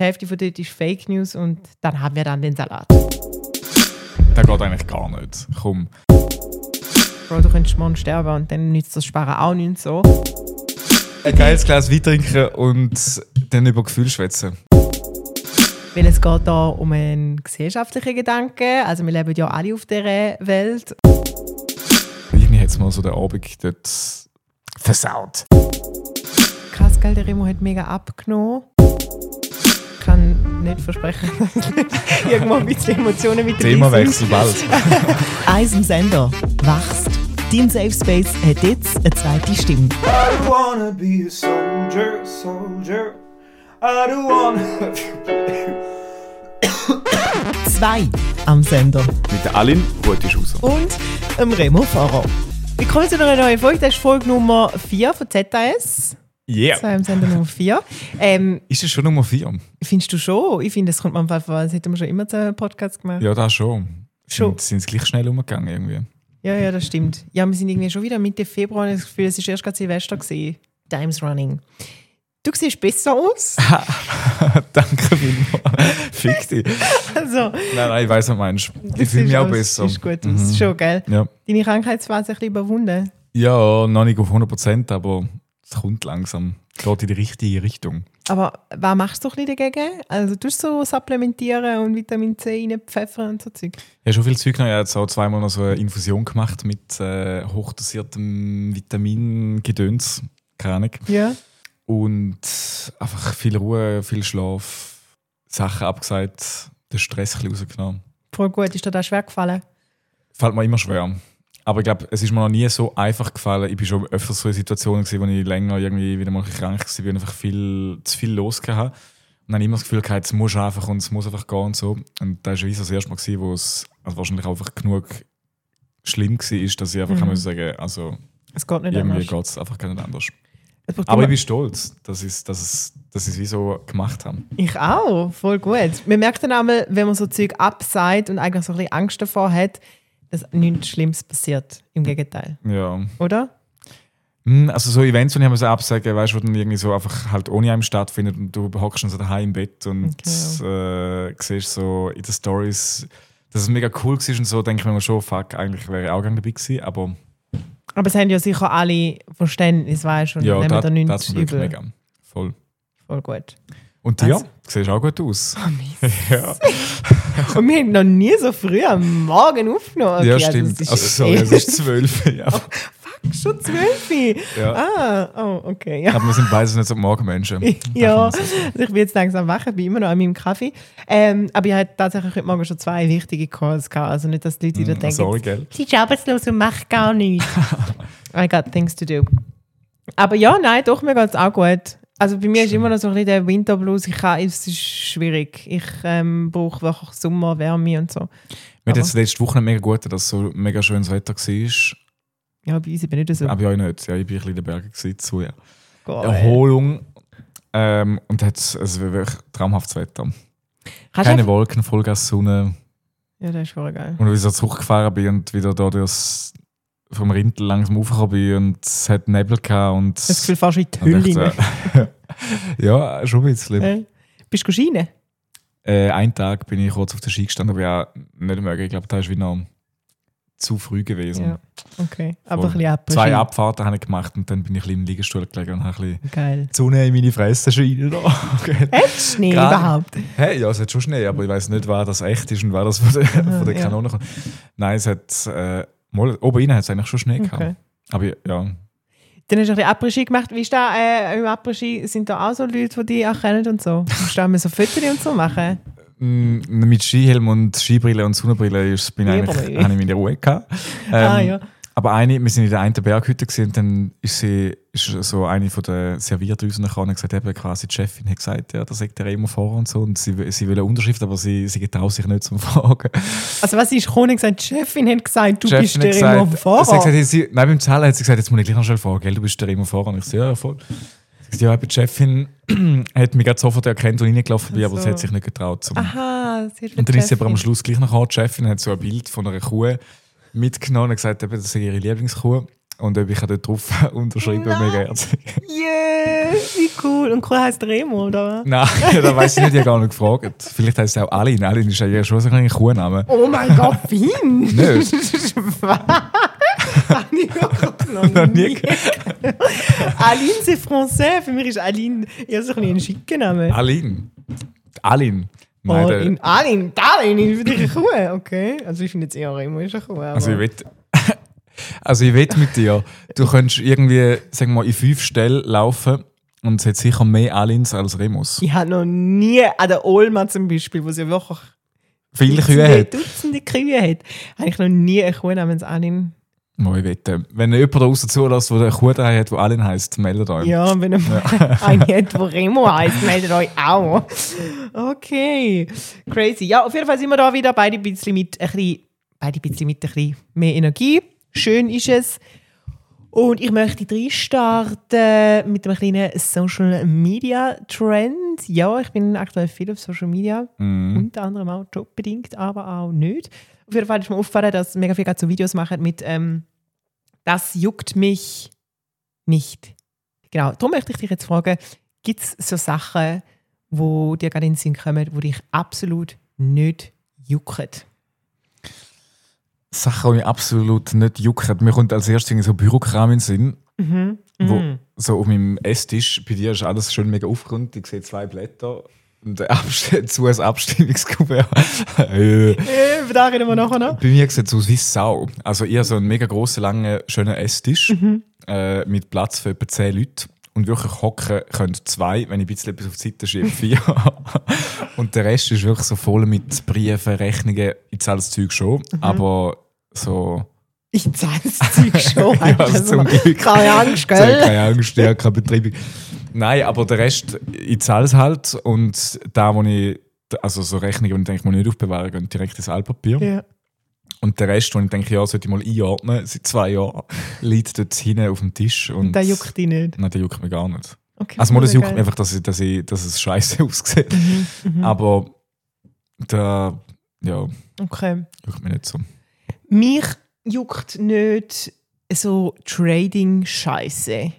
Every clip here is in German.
Die Hälfte von dort ist Fake News und dann haben wir dann den Salat. Das geht eigentlich gar nicht. Komm. Bro, du könntest morgen sterben und dann nützt das Sparen auch nicht so. Ein geiles Glas Wein trinken und dann über Gefühle schwätzen. Weil es geht hier um einen gesellschaftlichen Gedanken. Also wir leben ja alle auf dieser Welt. Irgendwie hat es mal so den Abend dort versaut. Krass, gell, der Remo hat mega abgenommen. Ich kann nicht versprechen, irgendwo ein bisschen Emotionen mit dabei Themawechsel bald. Eis im Sender wächst. Dein Safe Space hat jetzt eine zweite Stimme. I wanna be a soldier, soldier. I don't wanna. 2 am Sender. Mit der Aline Rutischhauser. Und dem Remo Fahrer. Willkommen zu einer neuen Folge. Das ist Folge Nummer 4 von ZAS. Yeah. 2 am Sender Nummer 4. Ist das schon Nummer 4? Findest du schon? Ich finde, es kommt manchmal vor, als hätten wir schon immer so einen Podcast gemacht. Ja, das schon. Schon. Sind es gleich schnell umgegangen irgendwie? Ja, das stimmt. Ja, wir sind irgendwie schon wieder Mitte Februar und ich habe das Gefühl, es war erst gerade Silvester gewesen. Time's running. Du siehst besser aus. Danke vielmals. Fick dich. Also, Nein, ich weiss, was du meinst. Ich fühle mich auch besser. Ist gut aus. Schon, gell? Ja. Deine Krankheitsphase ein bisschen überwunden. Ja, noch nicht auf 100%, aber es kommt langsam. Geht in die richtige Richtung. Aber was machst du ein bisschen dagegen? Also tust du so supplementieren und Vitamin C reinpfeffern und so Zeug? Ja, schon viel Zeug noch. Ich habe jetzt auch zweimal noch so eine Infusion gemacht mit hochdosiertem Vitamingedöns. Keine Ahnung. Ja. Und einfach viel Ruhe, viel Schlaf, Sachen abgesagt, den Stress ein bisschen rausgenommen. Voll gut. Ist dir das schwer gefallen? Fällt mir immer schwer. Aber ich glaube, es ist mir noch nie so einfach gefallen. Ich war schon öfters so in Situationen, wo ich länger irgendwie wieder mal krank war und einfach zu viel los hatte. Und dann habe ich immer das Gefühl gehabt, es muss einfach und es muss einfach gehen und so. Und das war wie so das erste Mal, wo es wahrscheinlich einfach genug schlimm war, dass ich einfach sagen also es geht nicht irgendwie anders. geht es einfach gar nicht anders. Aber ich bin stolz, dass ich es wie so gemacht habe. Ich auch, voll gut. Man merkt dann einmal, wenn man so Zeug absagt und eigentlich so ein bisschen Angst davor hat, dass nichts Schlimmes passiert. Im Gegenteil. Ja. Oder? Also so Events, die ich so absagen, weißt du, wo dann irgendwie so einfach halt ohne einem stattfindet und du hockst dann so daheim im Bett und siehst so in den Stories, dass es mega cool war und so, denke ich mir schon, fuck, eigentlich wäre ich auch gerne dabei gewesen, aber es haben ja sicher alle Verständnis, weißt du, und nehmen da nichts übel. Mega. Voll gut. Und dir? Du siehst auch gut aus. Ja. Und wir haben noch nie so früh am Morgen aufgenommen. Okay, ja, stimmt. Es ist 12. Ja. Oh, fuck, schon 12. Ja. Okay. Ja. Aber wir sind beide nicht so Morgenmenschen. Ja, also ich bin jetzt langsam wach, ich bin immer noch an meinem Kaffee. Aber ich hatte tatsächlich heute Morgen schon 2 wichtige Calls gehabt. Also nicht, dass die Leute wieder denken, sorry, gell? sie ist arbeitslos und macht gar nichts. I got things to do. Aber ja, nein, doch, mir geht es auch gut. Also bei mir ist immer noch so ein bisschen der Winterblues. Es ist schwierig. Ich brauche wirklich Sommer, Wärme und so. Mir hat jetzt letzte Woche mega gut, dass es so mega schönes Wetter war. Ja, bei uns bin ich nicht so. Aber ja, nicht. Ja, ich bin ein bisschen in den Bergen zu Geil. Erholung. Und es wirklich traumhaftes Wetter. Keine Wolken, Vollgas Sonne. Ja, das ist voll geil. Und als ich so zurückgefahren bin und wieder da vom Rindl langsam aufgekommen bin und es hat Nebel gehabt und das Gefühl fast in die Hülle rein. Ja, schon ein bisschen. Bist du Schiene? Einen Tag bin ich kurz auf der Ski gestanden, aber ja, nicht möglich. Ich glaube, das ist wie noch zu früh gewesen. Ja, okay. Aber ein bisschen Après-Ski. 2 Abfahrten habe ich gemacht und dann bin ich ein bisschen im Liegestuhl gelegen und habe ein bisschen geil. die Sonne in meine Fresse scheinen. Okay. Hat es Schnee überhaupt? Hey, ja, es hat schon Schnee, aber ich weiß nicht, wer das echt ist und wer das von der Kanone kommt. Nein, es hat oben rein hat es eigentlich schon Schnee gehabt. Aber ja. Dann hast du ein bisschen Après-Ski gemacht. Wie ist das im Après-Ski? Sind da auch so Leute, die dich erkennen und so? Musst du auch so Fotos und so machen? Mit Skihelm und Skibrille und Sonnenbrille habe ich meine Ruhe gehabt. Ja. Aber wir sind in der einen Berghütte und dann ist so eine von den Servierdrüsen gekommen und gesagt, eben quasi die Chefin hat gesagt, ja, da sagt der Remo vor und so und sie will eine Unterschrift, aber sie getraut sich nicht zum Fragen. Also was ist gekommen gesagt, die Chefin hat gesagt, du bist der Remo vor? Nein, beim Zahlen hat sie gesagt, jetzt muss ich gleich noch schnell fragen, gell, du bist der Remo vor. Und ich so, ja, voll. Ja, die Chefin hat mich gerade sofort erkannt und reingelaufen bin, aber sie hat sich nicht getraut. Aha, und dann ist sie aber am Schluss gleich noch die Chefin hat so ein Bild von einer Kuh mitgenommen und gesagt, das sei ihre Lieblingskuh. Und ob ich dort drauf unterschrieben, mega herzig. Yeah, wie Cool. Und cool heisst Remo, oder? Nein, da weiss ich nicht, ich habe gar nicht gefragt. Vielleicht heisst es auch Aline. Aline ist ja schon so ein Kuhname. Oh mein Gott, Wien! Nicht? Was? Habe ich noch nie Aline, c'est français. Für mich ist Aline eher so ein schicker Name. Aline. Aline. Nein, Aline, Aline, für dich eine Kuh. Okay, also ich finde jetzt eher Remo ist eine Kuh. Also ich wette mit dir, du könntest irgendwie, sagen wir mal, in 5 Stellen laufen und es hat sicher mehr Alins als Remus. Ich habe noch nie an der Olma zum Beispiel, wo sie wirklich Viele Kühe hat. Dutzende Kühe hat, habe ich noch nie eine Kuh namens Alin. Oh, ich wette. Wenn jemand da aussen zulässt, der eine Kuh daheim hat, die Alin heisst, meldet euch. Ja, wenn ihr eine hat, die Remo heisst, meldet euch auch. Okay, crazy. Ja, auf jeden Fall sind wir da wieder beide ein bisschen mit ein bisschen mehr Energie. Schön ist es. Und ich möchte reinstarten mit einem kleinen Social Media Trend. Ja, ich bin aktuell viel auf Social Media. Unter anderem auch jobbedingt, aber auch nicht. Auf jeden Fall ist mir aufgefallen, dass mega viele so Videos machen mit «Das juckt mich nicht». Genau, darum möchte ich dich jetzt fragen, gibt es so Sachen, die dir gerade in den Sinn kommen, die dich absolut nicht jucken? Sachen, die mich absolut nicht jucken. Mir kommt als erstes so Bürokram in den Sinn. Wo, so auf meinem Esstisch, bei dir ist alles schön mega aufgerundet. Ich sehe 2 Blätter und dazu ein Abstimmungskuvert. Da reden wir nachher noch. Bei mir sieht es aus wie Sau. Also ich habe so einen mega grossen, langen, schönen Esstisch mit Platz für etwa 10 Leute. Und wirklich hocken können 2, wenn ich ein bisschen etwas auf die Seite schiebe, 4. Und der Rest ist wirklich so voll mit Briefen, Rechnungen. Ich zahle das Zeug schon, aber so... Ich zahle das Zeug schon. Ja, also zum Glück. Keine Angst, gell? Keine Angst, ja, keine Betreibung. Nein, aber der Rest, ich zahle es halt. Und da, wo ich... Also so Rechnungen, die ich denke, ich muss nicht aufbewahren, gehen direkt ins Altpapier. Ja. Und der Rest, wo ich denke, ja, sollte ich mal einordnen, seit 2 Jahren, liegt dort hinten auf dem Tisch. Und der juckt dich nicht? Nein, der juckt mich gar nicht. Okay, also das juckt mich einfach, dass es scheiße aussieht. Aber der, ja, okay. Juckt mich nicht so. Mich juckt nicht so Trading-Scheiße.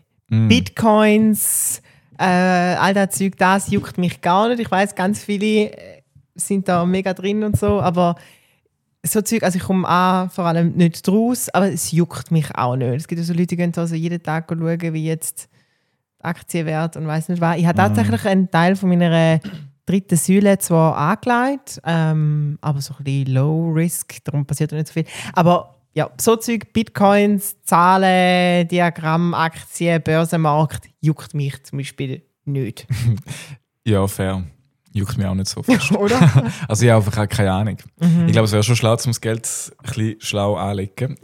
Bitcoins, all das Zeug, das juckt mich gar nicht. Ich weiss, ganz viele sind da mega drin und so, aber so Zeug, also ich komme auch vor allem nicht draus, aber es juckt mich auch nicht. Es gibt also Leute, die gehen also jeden Tag schauen, wie jetzt die Aktienwert und weiss nicht was. Ich habe tatsächlich einen Teil von meiner 3. Säule zwar angelegt, aber so ein bisschen Low Risk, darum passiert nicht so viel. Aber ja, so Zeug, Bitcoins, Zahlen, Diagramm, Aktien, Börsenmarkt, juckt mich zum Beispiel nicht. Ja, fair. Juckt mich auch nicht so fest. Oder? Also ich habe einfach keine Ahnung. Ich glaube, es wäre schon schlau, um das Geld ein bisschen schlau anzulegen.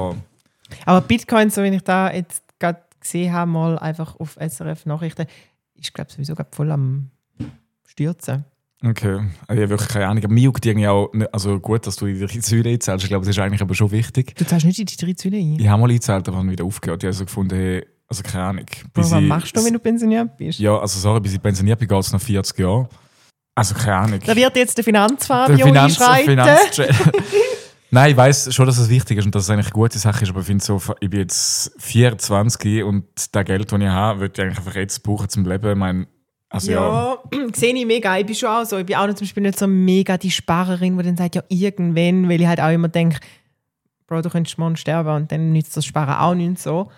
Aber Bitcoin, so wie ich da jetzt gerade gesehen habe, mal einfach auf SRF-Nachrichten, ist glaube sowieso voll am Stürzen. Okay, ich habe wirklich keine Ahnung. Aber mir juckt irgendwie auch nicht, also gut, dass du in die Säule einzahlst. Ich glaube, das ist eigentlich aber schon wichtig. Du zahlst nicht in die 3 Säule ein? Ich habe mal eingezahlt, aber dann wieder aufgehört. Ich habe so gefunden, hey, also keine Ahnung. Was machst du, wenn du pensioniert bist? Ja, also sorry, bis ich pensioniert bin, geht es noch 40 Jahre. Also keine Ahnung. Da wird jetzt der Finanzfabio einschreiten. Nein, ich weiss schon, dass es wichtig ist und dass es eigentlich eine gute Sache ist, aber ich finde so, ich bin jetzt 24 und das Geld, das ich habe, würde ich eigentlich einfach jetzt brauchen zum Leben. Ich meine, also ja, sehe ich mega. Ich bin schon auch so. Ich bin auch zum Beispiel nicht so mega die Sparerin, die dann sagt, ja irgendwann, weil ich halt auch immer denke, Bro, du könntest morgen sterben und dann nützt das Sparen auch nicht so.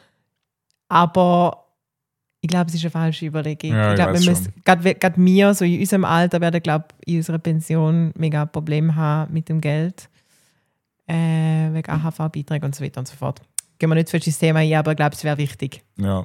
Aber ich glaube, es ist eine falsche Überlegung. Ja, ich glaube, wir müssen, gerade wir, so in unserem Alter, werden, glaube ich, in unserer Pension mega Probleme haben mit dem Geld. Wegen AHV-Beiträgen und so weiter und so fort. Gehen wir nicht für das Thema ein, aber ich glaube, es wäre wichtig. Ja.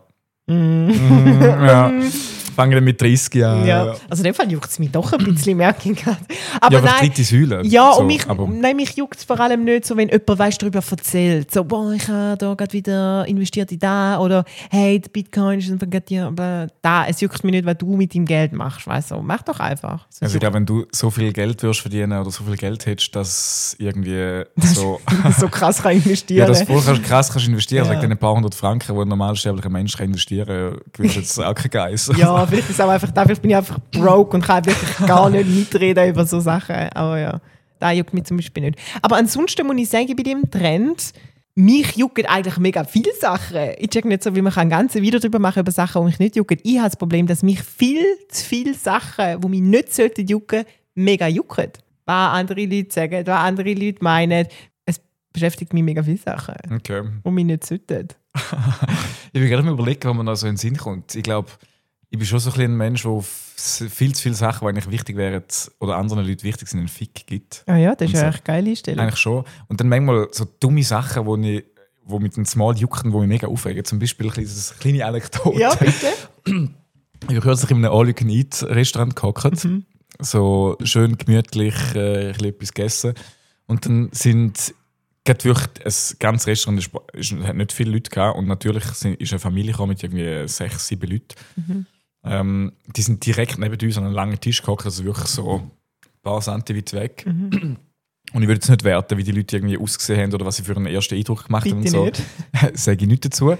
Ja. Fangen wir mit 30 an. Ja. Also in dem Fall juckt es mich doch ein bisschen, merke ich gerade. Aber ja, nein, 3. Säule. Ja, so, und mich juckt es vor allem nicht so, wenn jemand darüber erzählt. So, boah, ich habe da gerade wieder investiert in da oder hey, der Bitcoin ist einfach gerade da. Es juckt mich nicht, was du mit deinem Geld machst. Weißt du, mach doch einfach. Also ich glaube, wenn du so viel Geld wirst verdienen oder so viel Geld hättest, dass irgendwie so... so krass kann investieren. Ja, dass du voll krass kannst investieren. Ja. Sag ein paar 100 Franken, die ein normalsterblicher Mensch kann investieren, gewinnst jetzt auch kein Geiss. Ja, vielleicht ist auch einfach, vielleicht bin ich einfach broke und kann wirklich gar nicht mitreden über so Sachen. Aber ja, da juckt mich zum Beispiel nicht. Aber ansonsten muss ich sagen, bei dem Trend, mich jucken eigentlich mega viele Sachen. Ich check nicht so, wie man ein ganzes Video darüber machen über Sachen, die mich nicht jucken. Ich habe das Problem, dass mich viel zu viele Sachen, die mich nicht sollten jucken, mega jucken. Was andere Leute sagen, was andere Leute meinen. Es beschäftigt mich mega viele Sachen, die mich nicht sollten. Ich bin gerade mal überlegen, ob man da so in den Sinn kommt. Ich glaube, ich bin schon so ein Mensch, der viel zu viele Sachen, die eigentlich wichtig wären oder anderen Leuten wichtig sind, einen Fick gibt. Ah ja, das ist Und ja so. echt geile Einstellung. Eigentlich schon. Und dann manchmal so dumme Sachen, die mit einem Small jucken, die mich mega aufregen. Zum Beispiel eine kleine Anekdote. Ja, bitte. Ich bin kürzlich in einem All-You-Can-Eat-Restaurant gehockt. So schön gemütlich etwas gegessen. Und dann sind gerade wirklich ein ganzes Restaurant hat nicht viele Leute gehabt. Und natürlich ist eine Familie gekommen mit irgendwie 6, 7 Leuten. Die sind direkt neben uns an einem langen Tisch gehockt, also wirklich so ein paar Zentimeter weit weg. Und ich würde jetzt nicht werten, wie die Leute irgendwie ausgesehen haben oder was sie für einen ersten Eindruck gemacht haben. Bitte Und nicht. so. Sage ich nicht dazu.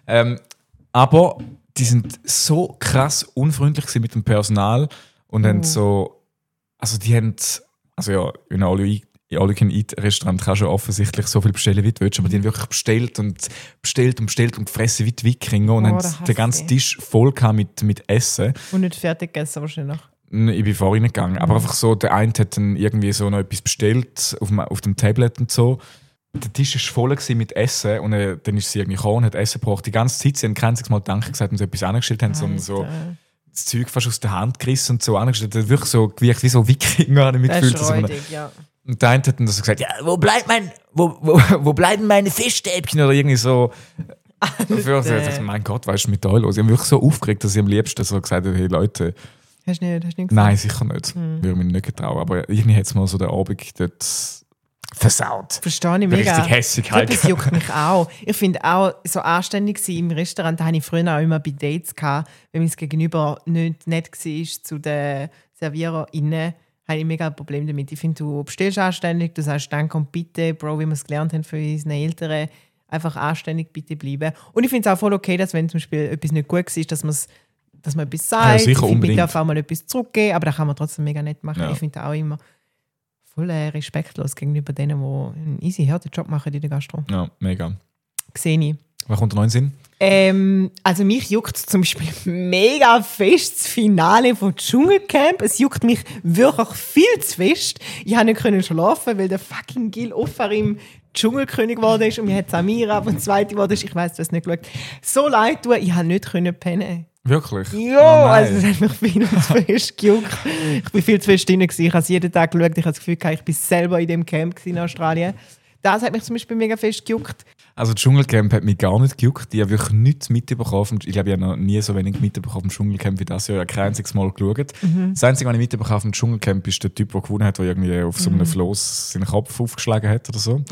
Aber die sind so krass unfreundlich gewesen mit dem Personal und haben so, also die haben, also ja, in All-You-Can-Eat-Restaurant kannst du ja offensichtlich so viel bestellen, wie du willst, aber die haben wirklich bestellt und gefressen wie die Wikinger und haben den ganzen Tisch voll gehabt mit Essen. Und nicht fertig gegessen wahrscheinlich. Ich bin vorhin gegangen, aber einfach so, der eine hat dann irgendwie so noch etwas bestellt auf dem Tablet und so. Der Tisch war voll mit Essen und dann ist sie irgendwie gekommen und hat Essen gebraucht. Die ganze Zeit, sie haben kein einziges Mal Danke gesagt und sie etwas angestellt haben, sondern so das Zeug fast aus der Hand gerissen und so angestellt. Das hat wirklich so gewirkt wie so Wikinger, habe ich mich gefühlt. Das ist räudig, ja. Und der eine hat dann so gesagt, ja, wo bleiben meine Fischstäbchen oder irgendwie so. Dafür ich dachte, mein Gott, was ist mit euch los? Ich habe mich wirklich so aufgeregt, dass ich am liebsten so gesagt habe, hey Leute. Hast du nicht gesagt? Nein, sicher nicht. Würde mich nicht getrauen. Aber irgendwie hat es mal so den Abend dort versaut. Verstehe ich mega. Richtig hässig halt. Das juckt mich auch. Ich finde auch, so anständig sein im Restaurant, da hatte ich früher auch immer bei Dates gehabt, wenn mein Gegenüber nicht nett war zu den ServiererInnen, habe ich mega ein Problem damit. Ich finde, du bestellst anständig, du sagst danke und bitte, Bro, wie wir es gelernt haben von unseren Eltern, einfach anständig bitte bleiben. Und ich finde es auch voll okay, dass wenn zum Beispiel etwas nicht gut war, dass man etwas sagt, ja, sicher, ich unbedingt. darf auch mal etwas zurückgeben, aber das kann man trotzdem mega nett machen. Ja. Ich finde auch immer voll respektlos gegenüber denen, die einen easy, harten Job machen in der Gastro. Ja, mega. Sehe ich. Was kommt da noch in den Sinn? Also mich juckt zum Beispiel mega fest das Finale vom Dschungelcamp. Es juckt mich wirklich viel zu fest. Ich konnte nicht schlafen, weil der fucking Gil Ofarim Dschungelkönig geworden ist und mir hat Samira, die zweite geworden ist. Ich weiss, du hast nicht geschaut. So leid tun, ich konnte nicht pennen. Wirklich? Ja, Oh nein. also es hat mich viel zu fest gejuckt. Ich bin viel zu fest drin gewesen. Ich habe es jeden Tag geschaut. Ich habe das Gefühl, ich bin selber in dem Camp in Australien. Das hat mich zum Beispiel mega fest gejuckt. Also das Dschungelcamp hat mich gar nicht gejuckt. Ich habe wirklich nichts mitbekommen. Ich glaube, ich habe noch nie so wenig mitbekommen vom Dschungelcamp wie das Jahr. Ich habe kein einziges Mal geschaut. Das Einzige, was ich mitbekommen vom Dschungelcamp, ist der Typ, der gewonnen hat, der irgendwie auf so einem Floß seinen Kopf aufgeschlagen hat oder so.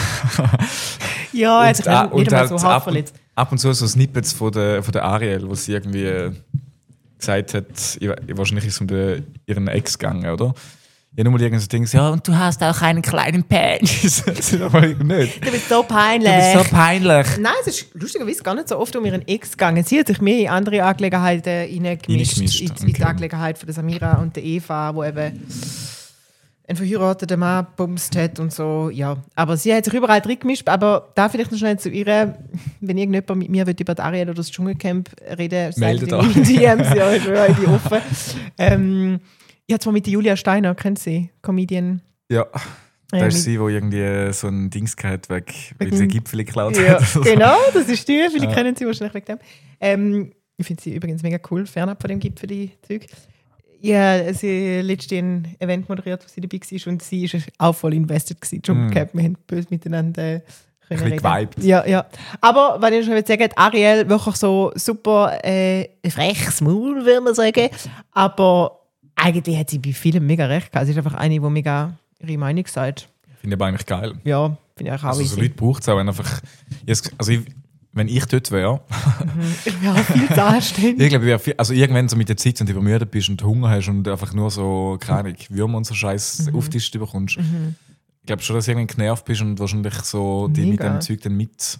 Ja, jetzt nicht und einmal halt so hart verletzt. ab und zu so Snippets von der Ariel, wo sie irgendwie gesagt hat, wahrscheinlich ist es um ihren Ex gegangen, oder? Ja, nur mal irgend so Dinge, ja, und du hast auch einen kleinen Penis. Aber nicht. Du bist so peinlich. Du bist so peinlich. Nein, es ist lustigerweise gar nicht so oft um ihren Ex gegangen. Sie hat sich mehr in andere Angelegenheiten reingemischt. In die Angelegenheit von der Samira und der Eva, wo eben einen verheirateten Mann bumst hat und so. Ja, aber sie hat sich überall drin gemischt. Aber da vielleicht noch schnell zu ihr, wenn irgendjemand mit mir über die Ariel oder das Dschungelcamp reden meldet sagt in DMs, ja, ich schwöre, ich bin offen. Ich habe zwar mit der Julia Steiner, kennt sie, Comedian. Ja, das ist sie, die irgendwie so ein Dings gehabt weil sie Gipfel geklaut Ja, hat. genau, das ist die. Viele kennen sie wahrscheinlich wegen dem. Ich finde sie übrigens mega cool, fernab von dem Gipfel-Zeug. Ja, sie hat letztens ein Event moderiert, wo sie dabei war und sie war auch voll invested gewesen. Dschungelcamp, wir haben böse miteinander Ein bisschen geweibt. Ja, ja. Aber, wenn ich schon sagen, Ariel wirklich so super freches Maul, würde man sagen. Aber eigentlich hat sie bei vielen mega recht gehabt. Sie ist einfach eine, die mega ihre Meinung sagt. Finde ich aber eigentlich geil. Ja, finde ich auch Also so easy. Leute braucht es auch, wenn einfach... wenn ich dort wäre... Ich wäre auch viel zu anständig. Ich glaube, also irgendwann so mit der Zeit, wenn du übermüdet bist und Hunger hast und einfach nur so, keine Ahnung, Würmer und so Scheiß auftischt bekommst. Ich glaube schon, dass du irgendwann genervt bist und wahrscheinlich so die mit Mega. dem Zeug dann mit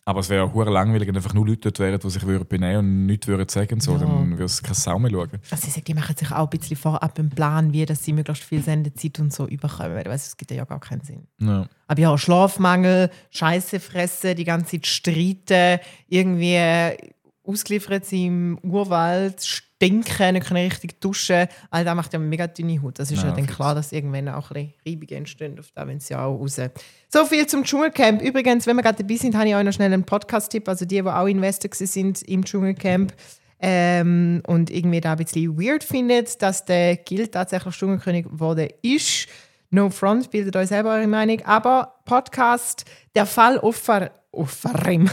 Aber es wäre auch verdammt langweilig, wenn einfach nur Leute dort wären, die sich benehmen und nichts würden sagen. So, Ja. dann würde es keine Sau mehr schauen. Also ich sage, die machen sich auch ein bisschen vorab einen Plan, wie dass sie möglichst viel Sendezeit und so überkommen. Weil es gibt ja gar keinen Sinn. Ja. Aber ja, Schlafmangel, Scheiße fressen, die ganze Zeit streiten, irgendwie ausgeliefert sind im Urwald, stinken, nicht können richtig duschen. All das macht ja mega dünne Haut. Das ist ja dann fix. klar, dass irgendwann auch ein bisschen Reibungen entstehen auf da, wenn sie auch raus. So viel zum Dschungelcamp. Übrigens, wenn wir gerade dabei sind, habe ich euch noch schnell einen Podcast-Tipp. Also die auch Investor sind im Dschungelcamp und irgendwie da ein bisschen weird findet, dass der Gil tatsächlich Dschungelkönig geworden ist. No front, bildet euch selber eure Meinung. Aber Podcast, der Fall Offarim.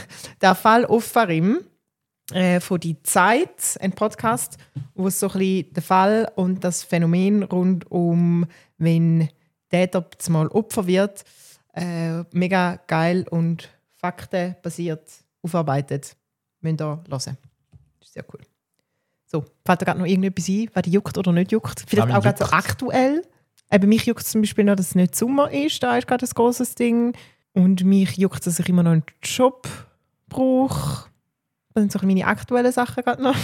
Von «Die Zeit», ein Podcast, wo es so ein bisschen der Fall und das Phänomen rund um, wenn Täter mal Opfer wird, mega geil und faktenbasiert aufarbeitet. Müsst ihr hören. Das ist sehr cool. So, fällt dir gerade noch irgendetwas ein, was dich juckt oder nicht juckt? Vielleicht Ja, auch gerade so aktuell. Bei mich juckt es zum Beispiel noch, dass es nicht Sommer ist. Da ist gerade ein grosses Ding. Und mich juckt es, dass ich immer noch einen Job brauche. Das sind so meine aktuellen Sachen gerade noch.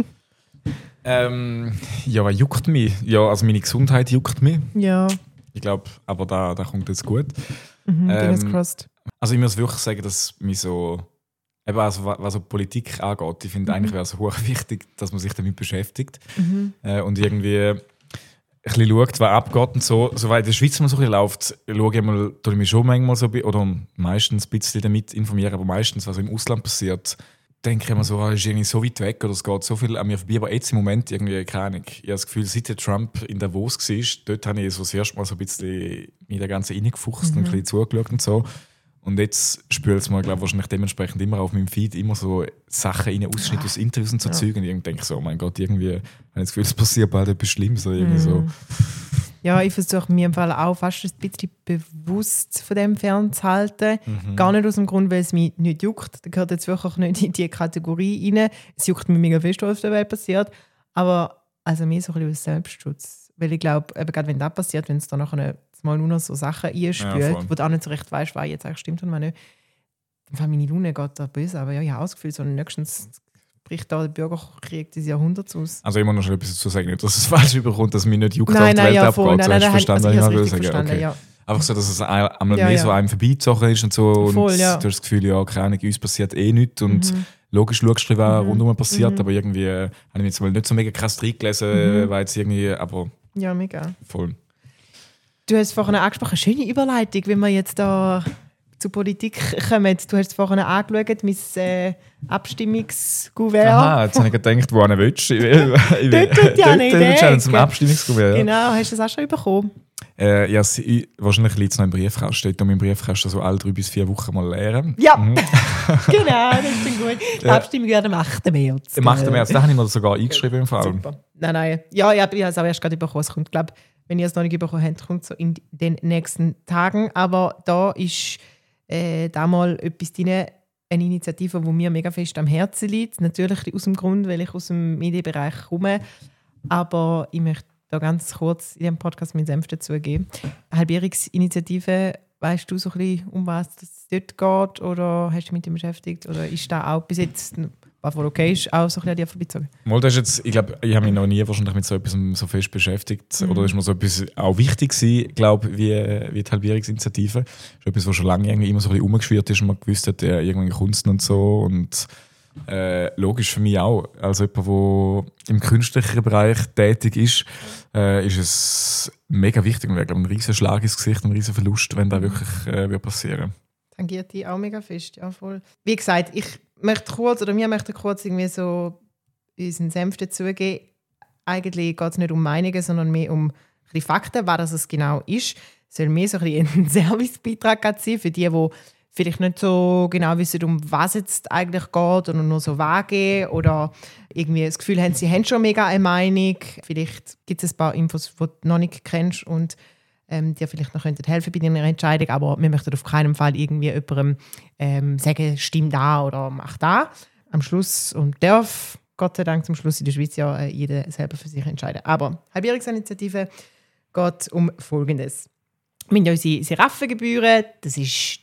Ja, was juckt mich? Ja, also meine Gesundheit juckt mich. Ja, Ich glaube, aber da kommt jetzt gut. fingers crossed. Also ich muss wirklich sagen, dass mich so, eben also was so Politik angeht, ich finde eigentlich wäre es hoch wichtig, dass man sich damit beschäftigt und irgendwie ein bisschen schaut, was abgeht und so. Soweit in der Schweiz mal so ein bisschen läuft, tue ich mich schon manchmal so, oder meistens ein bisschen damit informieren, aber meistens, was im Ausland passiert, denke ich immer so, ist irgendwie so weit weg oder es geht so viel an mir vorbei, aber jetzt im Moment irgendwie keine Ahnung. Ich habe das Gefühl, seit der Trump in Davos war, dort habe ich so das erste Mal so ein bisschen in der ganzen reingefuchst und ein bisschen zugeschaut und so. Und jetzt spürt es mal, glaube ich, wahrscheinlich dementsprechend immer auf meinem Feed immer so Sachen rein, Ausschnitte aus Interviews und so Zeug. Und ich denke so, oh mein Gott, irgendwie habe ich das Gefühl, es passiert bald etwas Schlimmes. Oder irgendwie so. Ja, ich versuche mir im Fall auch fast ein bisschen bewusst von dem fernzuhalten. Gar nicht aus dem Grund, weil es mich nicht juckt. Da gehört jetzt wirklich nicht in diese Kategorie rein. Es juckt mich mega fest, was auf der Welt passiert. Aber also mehr so ein bisschen aus Selbstschutz. Weil ich glaube, gerade wenn das passiert, wenn es dann nachher mal nur noch so Sachen einspült, voll. wo du auch nicht so recht weißt, was jetzt eigentlich stimmt und was nicht. Dann meine Laune geht da böse. Aber ja, ich habe das Gefühl, so nächstens bricht da der Bürgerkrieg des Jahrhunderts aus. Also immer noch schnell etwas dazu sagen, nicht, dass es falsch überkommt, dass mich nicht juckt, Nein, auf die Welt ja, abgeht. voll. So, Nein, hast du verstanden, also ich was habe es will richtig sagen? verstanden, Okay. ja. Einfach so, dass es einmal Ja, mehr ja. so einem vorbeizogen ist und so. Voll, und ja. du hast das Gefühl, ja, keine Ahnung, uns passiert eh nichts. Und logisch schaust du, was rundum passiert, aber irgendwie habe ich mich jetzt mal nicht so mega krass reingelesen, weil jetzt irgendwie, aber Ja, mega. voll. Du hast vorhin angesprochen, schöne Überleitung, wenn wir jetzt da zur Politik kommen. Du hast es vorhin angeschaut, mein Abstimmungskuvert. Aha, jetzt habe ich gedacht, wo du willst. Dort tut ja eine Idee. Zum Abstimmungsgewähr. Ja. Genau, hast du das auch schon bekommen? Ja, wahrscheinlich liegt es noch im Briefkasten. Steht noch im Briefkasten so alle 3 bis 4 Wochen mal leeren. Ja, genau, das ist dann gut. Die Abstimmung wird am 8. März. Am 8. März, da habe ich mir das sogar eingeschrieben im Fall. Super. Nein. Ja, ich habe es auch erst gerade bekommen. Es kommt, glaube wenn ihr es noch nicht bekommen habt, kommt es so in den nächsten Tagen. Aber da ist da mal etwas drin, eine Initiative, die mir mega fest am Herzen liegt. Natürlich aus dem Grund, weil ich aus dem Medienbereich komme. Aber ich möchte da ganz kurz in diesem Podcast meinen Senf dazugeben. Halbierungsinitiative, weißt du so ein bisschen, um was es dort geht? Oder hast du dich mit dem beschäftigt? Oder ist da auch bis jetzt, was wohl okay ist, auch so ein bisschen an dir vorbeizogen? Mal, das ist jetzt, ich glaube, ich habe mich noch nie wahrscheinlich mit so etwas so fest beschäftigt. Oder ist mir so etwas auch wichtig gewesen, glaube wie die Halbierungsinitiative. Das ist etwas, was schon lange irgendwie immer so ein bisschen rumgeschwirrt ist und man gewusst hat, irgendwelche Kunst und so. Und logisch für mich auch. Als jemand, der im künstlichen Bereich tätig ist es mega wichtig und wäre, glaube ich, ein riesen Schlag ins Gesicht, ein riesen Verlust, wenn das wirklich wird passieren. Tangiert die auch mega fest, ja voll. Wie gesagt, wir möchten kurz irgendwie so unseren Senf dazugeben. Eigentlich geht es nicht um Meinungen, sondern mehr um die Fakten, was das genau ist. Es soll mehr so ein bisschen ein Servicebeitrag sein für die vielleicht nicht so genau wissen, um was es jetzt eigentlich geht oder nur so vage oder irgendwie das Gefühl haben, sie haben schon mega eine Meinung. Vielleicht gibt es ein paar Infos, die du noch nicht kennst und dir vielleicht noch helfen bei deiner Entscheidung, aber wir möchten auf keinen Fall irgendwie jemandem sagen, stimm da oder mach da. Am Schluss und darf, Gott sei Dank zum Schluss in der Schweiz ja jeder selber für sich entscheiden. Aber Halbierungsinitiative geht um Folgendes. Wir haben ja unsere Seraffengebühren, das ist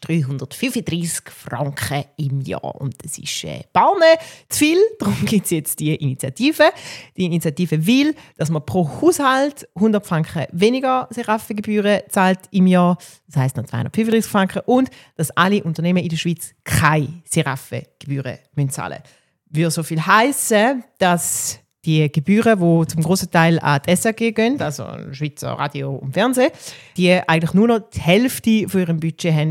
335 Franken im Jahr. Und das ist gar nicht zu viel, darum gibt es jetzt die Initiative. Die Initiative will, dass man pro Haushalt 100 Franken weniger Seraffengebühren zahlt im Jahr. Das heisst noch 235 Franken. Und dass alle Unternehmen in der Schweiz keine Seraffengebühren zahlen müssen. Würde so viel heissen, dass die Gebühren, die zum grossen Teil an die SRG gehen, also Schweizer Radio und Fernsehen, die eigentlich nur noch die Hälfte von ihrem Budget haben,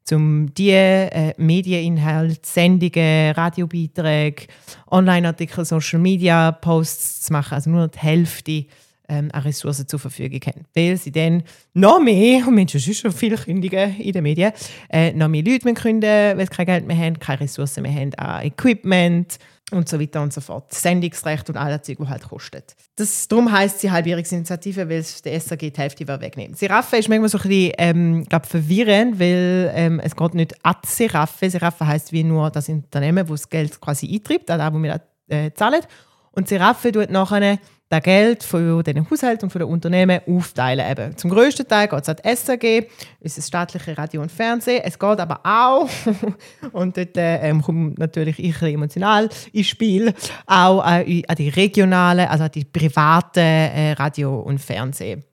um diese Medieninhalte, Sendungen, Radiobeiträge, Online-Artikel, Social-Media-Posts zu machen. Also nur noch die Hälfte an Ressourcen zur Verfügung haben. Weil sie dann noch mehr, und Menschen schon viele kündigen in den Medien, noch mehr Leute kündigen, weil sie kein Geld mehr haben, keine Ressourcen mehr haben an Equipment und so weiter und so fort. Sendungsrecht und all das Zeug, das halt kostet. Darum heisst sie Halbierungsinitiative, weil es der SRG die Hälfte wegnehmen. Seraffe ist manchmal so ein bisschen verwirrend, weil es geht nicht an die Seraffe. Seraffe heisst wie nur das Unternehmen, das das Geld quasi eintreibt, an das, wo wir das zahlen. Und Seraffe tut nachher das Geld von den Haushalten und von den Unternehmen aufteilen. Eben. Zum grössten Teil geht es an die SRG, unser staatliche Radio und Fernsehen. Es geht aber auch, und dort kommt natürlich ich ein bisschen emotional ins Spiel, auch an die regionalen, also an die privaten Radio und Fernsehen.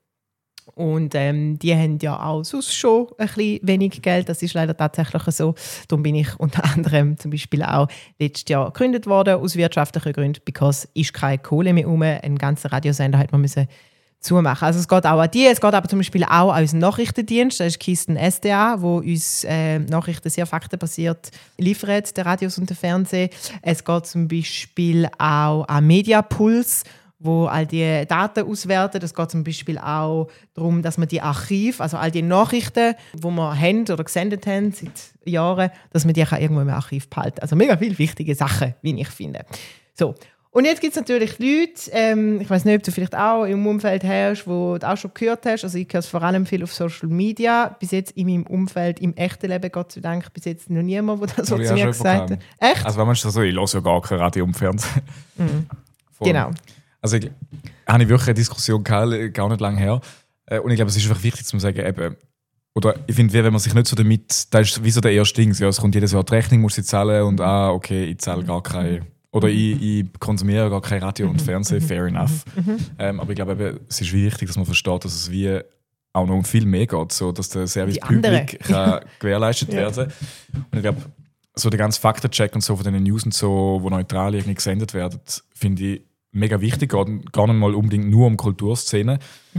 Und die haben ja auch sonst schon ein bisschen wenig Geld. Das ist leider tatsächlich so. Darum bin ich unter anderem zum Beispiel auch letztes Jahr gegründet worden, aus wirtschaftlichen Gründen, because ist keine Kohle mehr rum. Einen ganzen Radiosender hat man müssen zumachen. Also es geht auch an die. Es geht aber zum Beispiel auch an unseren Nachrichtendienst. Das ist Kisten SDA, wo uns Nachrichten sehr faktenbasiert liefert, der Radios und der Fernsehen. Es geht zum Beispiel auch an Mediapuls, wo all die Daten auswerten. Es geht zum Beispiel auch darum, dass man die Archive, also all die Nachrichten, die wir haben oder gesendet haben seit Jahren, dass man die auch irgendwo im Archiv behalten. Also mega viele wichtige Sachen, wie ich finde. So. Und jetzt gibt es natürlich Leute, ich weiß nicht, ob du vielleicht auch im Umfeld hast, wo du auch schon gehört hast, also ich höre es vor allem viel auf Social Media, bis jetzt in meinem Umfeld, im echten Leben, Gott sei Dank, bis jetzt noch niemand, der das so zu mir gesagt hat. Echt? Also wenn man so, ich höre ja gar kein Radio und Fernsehen. Mhm. Genau. Also habe ich wirklich eine Diskussion gehabt, gar nicht lange her. Und ich glaube, es ist einfach wichtig zu sagen, eben, oder ich finde, wenn man sich nicht so damit, das ist wie so der erste Ding, ja, es kommt jedes Jahr die Rechnung, muss ich zahlen und okay, ich zahle gar keine, oder ich konsumiere gar kein Radio und Fernsehen, fair enough. Aber ich glaube, eben, es ist wichtig, dass man versteht, dass es wie auch noch um viel mehr geht, so dass der Service Public kann gewährleistet werden. Und ich glaube, so der ganze Faktencheck und so von den News und so, wo neutral irgendwie gesendet werden, finde ich mega wichtig, gar nicht mal unbedingt nur um Kulturszene.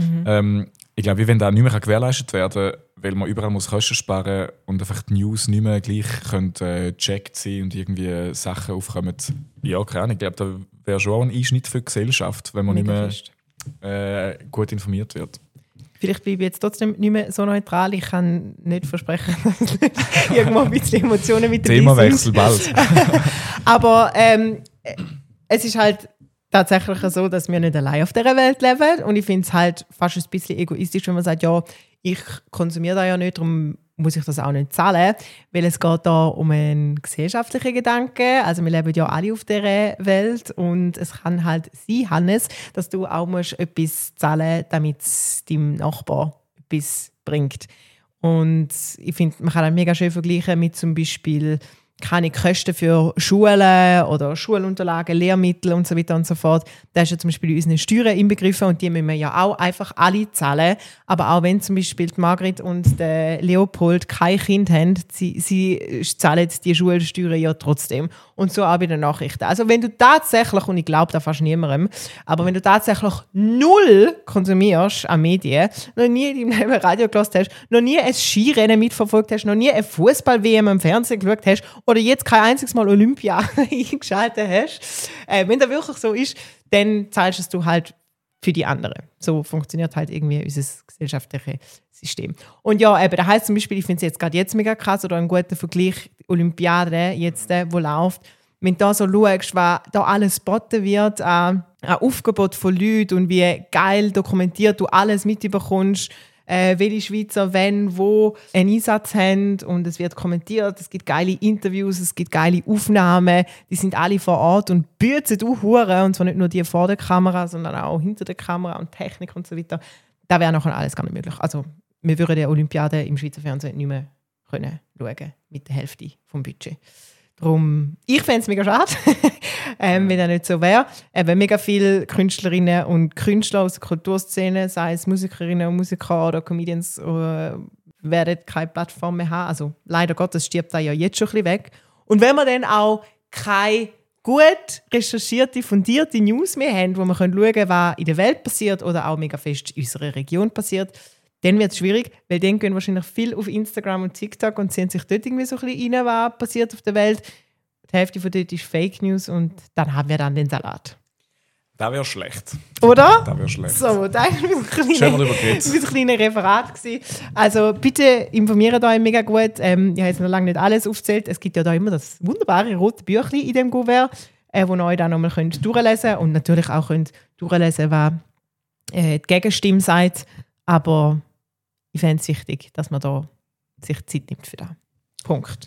Ich glaube, wenn das nicht mehr gewährleistet werden kann, weil man überall muss Kosten sparen und einfach die News nicht mehr gleich gecheckt sein und irgendwie Sachen aufkommen. Ja, keine Ahnung. Ich glaube, da wäre schon auch ein Einschnitt für die Gesellschaft, wenn man nicht mehr gut informiert wird. Vielleicht bleibe ich jetzt trotzdem nicht mehr so neutral. Ich kann nicht versprechen, dass irgendwo ein bisschen Emotionen mit dabei sind. Themawechsel bald. Aber es ist halt tatsächlich so, dass wir nicht allein auf dieser Welt leben. Und ich finde es halt fast ein bisschen egoistisch, wenn man sagt, ja, ich konsumiere das ja nicht, darum muss ich das auch nicht zahlen. Weil es geht da um einen gesellschaftlichen Gedanken. Also wir leben ja alle auf dieser Welt. Und es kann halt sein, Hannes, dass du auch musst etwas zahlen musst, damit es deinem Nachbar etwas bringt. Und ich finde, man kann das mega schön vergleichen mit zum Beispiel keine Kosten für Schulen oder Schulunterlagen, Lehrmittel und so weiter und so fort. Da ist ja zum Beispiel in unseren Steuern inbegriffen und die müssen wir ja auch einfach alle zahlen. Aber auch wenn zum Beispiel die Margrit und der Leopold kein Kind haben, sie zahlen die Schulsteuern ja trotzdem. Und so auch bei den Nachrichten. Also wenn du tatsächlich, und ich glaube da fast niemandem, aber wenn du tatsächlich null konsumierst an Medien, noch nie in deinem Leben Radio gehört hast, noch nie ein Skirennen mitverfolgt hast, noch nie ein Fußball-WM im Fernsehen geschaut hast oder jetzt kein einziges Mal Olympia eingeschaltet hast, wenn das wirklich so ist, dann zahlst du halt für die anderen. So funktioniert halt irgendwie unser gesellschaftliches System. Und ja, eben, das heisst zum Beispiel, ich finde es jetzt gerade jetzt mega krass oder ein guter Vergleich, die Olympiade jetzt, wo läuft, wenn du da so schaust, was da alles geboten wird, ein Aufgebot von Leuten und wie geil dokumentiert du alles mitbekommst, welche Schweizer wenn, wo einen Einsatz haben und es wird kommentiert, es gibt geile Interviews, es gibt geile Aufnahmen, die sind alle vor Ort und bützen Hure und zwar nicht nur die vor der Kamera, sondern auch hinter der Kamera und Technik und so weiter. Da wäre nachher alles gar nicht möglich. Also wir würden die Olympiade im Schweizer Fernsehen nicht mehr können schauen mit der Hälfte vom Budget. Darum, ich fände es mega schade, wenn das nicht so wäre. Mega viele Künstlerinnen und Künstler aus der Kulturszene, sei es Musikerinnen und Musiker oder Comedians, werden keine Plattform mehr haben. Also leider Gottes stirbt da ja jetzt schon ein bisschen weg. Und wenn wir dann auch keine gut recherchierte, fundierte News mehr haben, wo wir schauen können, was in der Welt passiert oder auch mega fest in unserer Region passiert, dann wird es schwierig, weil dann gehen wahrscheinlich viel auf Instagram und TikTok und sehen sich dort irgendwie so ein bisschen rein, was passiert auf der Welt. Die Hälfte von dort ist Fake News und dann haben wir dann den Salat. Das wäre schlecht. Oder? Das wäre schlecht. So, das war ein kleines Referat. Also bitte informiert euch mega gut. Ich habe jetzt noch lange nicht alles aufgezählt. Es gibt ja da immer das wunderbare rote Büchlein in dem Kuvert, wo ihr euch dann nochmal durchlesen könnt und natürlich auch durchlesen was die Gegenstimme sagt. Aber ich fände es wichtig, dass man da sich Zeit nimmt für das. Punkt.